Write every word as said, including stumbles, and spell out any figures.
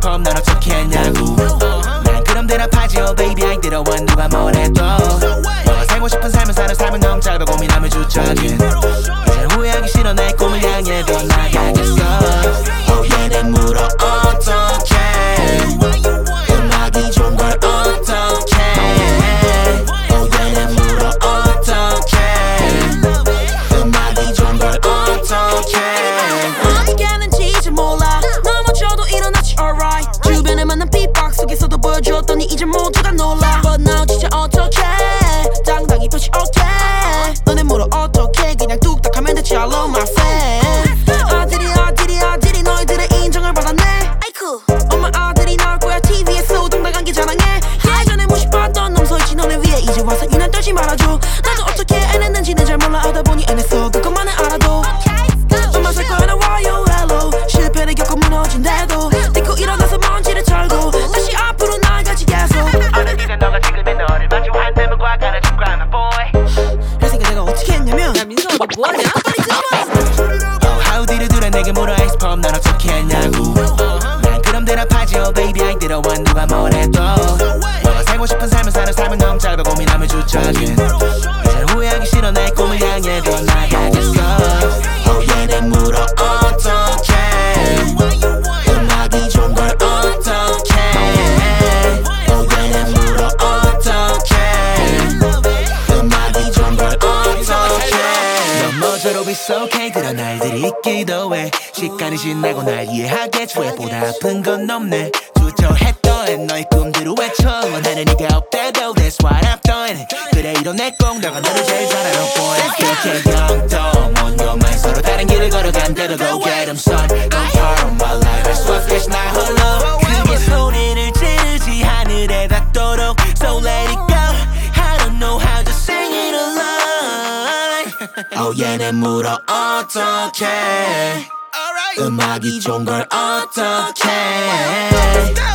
힙합 난 어떻게 했냐고 난 그럼 대답하지 oh baby I 들어와 누가 뭐래도 너가 살고 싶은 삶을 사는 삶은 너무 짧아 고민하면 주저하긴 이제 후회하기 싫어 내 꿈을 향해 더 나가겠어 oh yeah 내 물어 어떡해 음악이 좋은 걸 어떡해 oh yeah 내 물어 어떡해 음악이 좋은 걸 어떡해 어디 가는지 이제 몰라 넘어져도 일어나지 alright 주변에 많은 삐박 속에서도 보여줬더니 이제 모두가 놀라 But now 진짜 어떡해 당당히 표시 okay 너네 물어 어떡해 그냥 뚝딱 하면 되지 I love my fans 아들이 아들이 아들이 너희들의 인정을 받았네 아이쿠 엄마 아들이 나올 거야 티비에서 당당한 게 자랑해 예전에 무시받던 놈 서있지 너네 위에 이제 와서 이난 떨지 말아줘 나도 어떻게 해냈는지는 잘 몰라 하다 보니 해냈어 그것만은 알아도 엄마 살 거 하나 와요 hello 실패를 겪고 무너진대도 딛고 일어나서 먼지를 털고 다시 앞으로 나아가지 계속 어느 네가 너가 지금의 너를 마주한다면 과거는 중간한 boy 그래서 내가 어떻게 했냐면 야 민성아 너 뭐하냐? 빨리 들어와 oh, how did you do that 내게 물어 힙합 난 어떻게 했냐고 난 그럼 대답하지 oh baby I 들어와 누가 뭐래도 너가 살고 싶은 삶을 사는 삶은 너무 짧아 고민하면 주저하긴 이제 후회하기 싫어 내 꿈을 향해 더 나가겠어 oh yeah 내 물어 어떡해 음악이 좋은 걸 어떡해 oh yeah 내 물어 어떡해 음악이 좋은 걸 어떡해 넘어져도 it's okay 그런 날들이 있기도 해 시간이 지나고 날 이해하겠지 왜보다 아픈 건 없네 주저했던 너의 꿈들을 외쳐 원하는 네가 없대도 That's what I'm doing 그래 이런 내 꼭 너가 너를 제일 잘 알아 boy 그렇게 영도 못 요만 서로 다른 길을 걸어간대도 Go get 'em son Don't part of my life 할 수 없겠지 나 홀로 크게 소리를 지르지 하늘에 닿도록 So let it go I don't know how to sing it alone Oh yeah 내 물어 어떡해 음악이 좋은 걸 어떡해